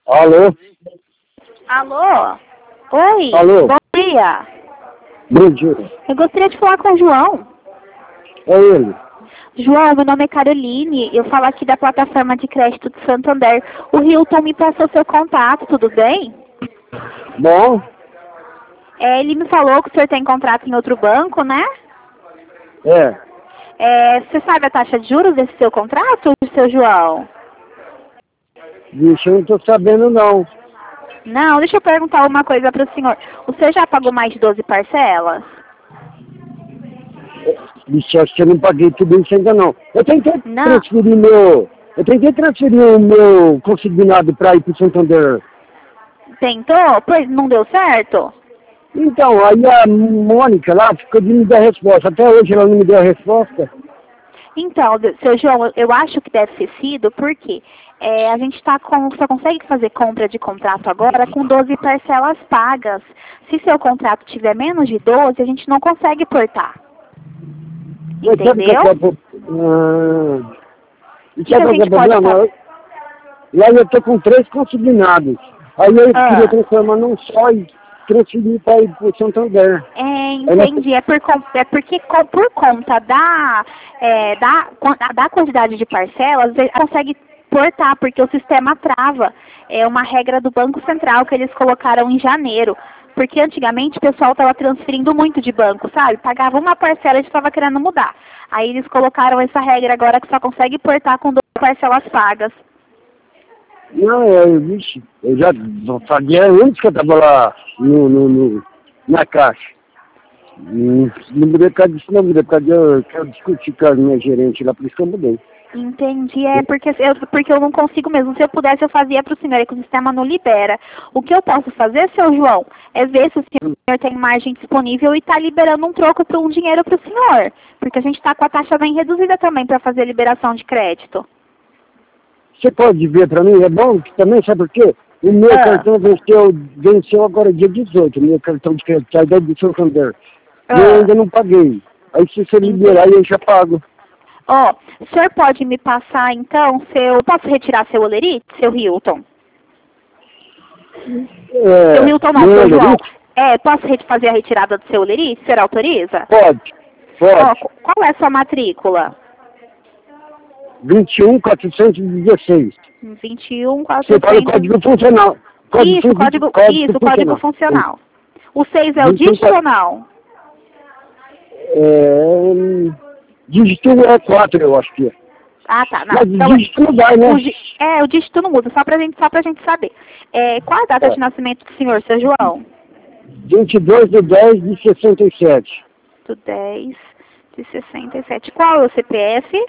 Alô? Alô? Oi, Alô? bom dia. Bom dia. Eu gostaria de falar com o João. É ele. João, meu nome é Caroline, eu falo aqui da plataforma de crédito de Santander. O Hilton me passou seu contato, tudo bem? Bom? Ele me falou que o senhor tem contrato em outro banco, né? É. Você sabe a taxa de juros desse seu contrato, seu João? Vixe, eu não tô sabendo não. Não, deixa eu perguntar uma coisa para o senhor. O senhor já pagou mais de 12 parcelas? Vixe, acho que eu não paguei tudo isso ainda não. Eu tentei Não. transferir meu... Eu tentei transferir o meu consignado para ir pro Santander. Tentou? Pois não deu certo? Então, aí a Mônica lá ficou de me dar resposta. Até hoje ela não me deu a resposta. Então, seu João, eu acho que deve ter sido porque a gente só consegue fazer compra de contrato agora com 12 parcelas pagas. Se seu contrato tiver menos de 12, a gente não consegue portar. Mas sabe Entendeu? E O que a sabe qual que é gente o pode problema? fazer? Lá eu tô com 3 consignados. Aí eu queria transformar num só e transferir para ir pro Santander. Entendi. Porque por conta da quantidade de parcelas, ele consegue portar, porque o sistema trava. É uma regra do Banco Central que eles colocaram em janeiro. Porque antigamente o pessoal estava transferindo muito de banco, sabe? Pagava uma parcela e estava querendo mudar. Aí eles colocaram essa regra agora que só consegue portar com 12 parcelas pagas. Não, vixe, eu já fazia antes que eu tava lá na caixa. Não mudei por causa disso, não mudei por causa que eu discuti com a minha gerente lá, por isso que eu mudei. Entendi, porque eu não consigo mesmo. Se eu pudesse, eu fazia para o senhor, é que o sistema não libera. O que eu posso fazer, seu João, é ver se o senhor tem margem disponível e está liberando um troco para um dinheiro para o senhor. Porque a gente está com a taxa bem reduzida também para fazer liberação de crédito. Você pode ver para mim, é bom que também, sabe por quê? O meu cartão venceu agora dia 18, meu cartão de crédito, sai do Santander. E eu ainda não paguei. Aí se você liberar, eu já pago. O senhor pode me passar, então, posso retirar seu olerite, seu Hilton? Seu Hilton não, seu João. Posso fazer a retirada do seu olerite? O senhor autoriza? Pode. Qual é a sua matrícula? 21.416. 21.416. Você fala o código funcional. Código funcional. O 6 é o dígito ou não? Dígito é 4, eu acho que é. Ah, tá. Não. Mas Então, o dígito não vai, né? O dígito não muda, só pra gente saber. Qual a data de nascimento do senhor, seu João? 22/10/67. Do 10 de 67. Qual é o CPF?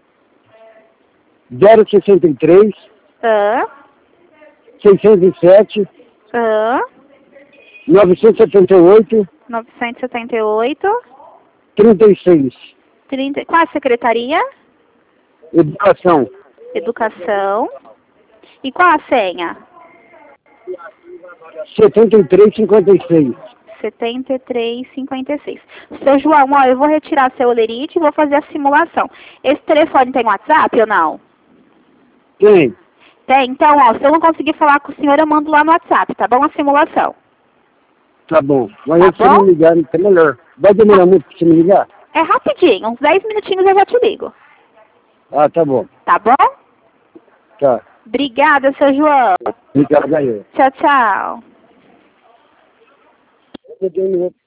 063 607 978 978 36. 30. Qual a secretaria? Educação. Educação. E qual a senha? 7356. 7356. Seu João, eu vou retirar seu olerite e vou fazer a simulação. Esse telefone tem WhatsApp ou não? Tem. Tem. Então, se eu não conseguir falar com o senhor, eu mando lá no WhatsApp, tá bom? A simulação. Tá bom. Mas Tá se você me ligar, é melhor. Vai demorar muito pra você me ligar? É rapidinho, uns 10 minutinhos eu já te ligo. Ah, tá bom. Tá bom? Tá. Obrigada, seu João. Obrigado, aí. Tchau, tchau.